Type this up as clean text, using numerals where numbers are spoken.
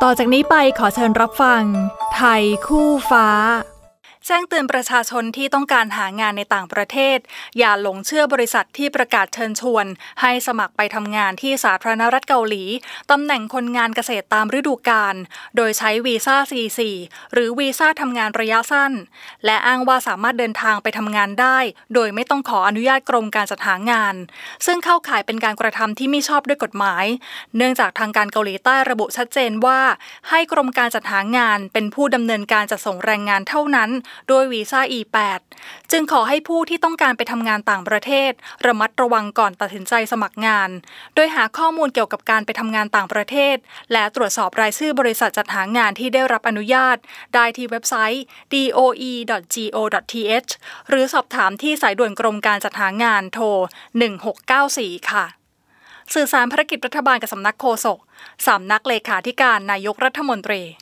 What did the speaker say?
ต่อจากนี้ไปขอเชิญรับฟังไทยคู่ฟ้าแจ้งเตือนประชาชนที่ต้องการหางานในต่างประเทศอย่าหลงเชื่อบริษัทที่ประกาศเชิญชวนให้สมัครไปทำงานที่สาธารณรัฐเกาหลีตำแหน่งคนงานเกษตรตามฤดูกาลโดยใช้วีซ่า C4 หรือวีซ่าทำงานระยะสั้นและอ้างว่าสามารถเดินทางไปทำงานได้โดยไม่ต้องขออนุญาตกรมการจัดหางานซึ่งเข้าข่ายเป็นการกระทำที่ไม่ชอบด้วยกฎหมายเนื่องจากทางการเกาหลีใต้ระบุชัดเจนว่าให้กรมการจัดหางานเป็นผู้ดำเนินการจัดส่งแรงงานเท่านั้นโดยวีซ่า E8 จึงขอให้ผู้ที่ต้องการไปทำงานต่างประเทศระมัดระวังก่อนตัดสินใจสมัครงานโดยหาข้อมูลเกี่ยวกับการไปทำงานต่างประเทศและตรวจสอบรายชื่อบริษัทจัดหางานที่ได้รับอนุญาตได้ที่เว็บไซต์ doe.go.th หรือสอบถามที่สายด่วนกรมการจัดหางานโทร1694ค่ะสื่อสารภารกิจรัฐบาลกับสำนักโฆษกสำนักเลขาธิการนายกรัฐมนตรี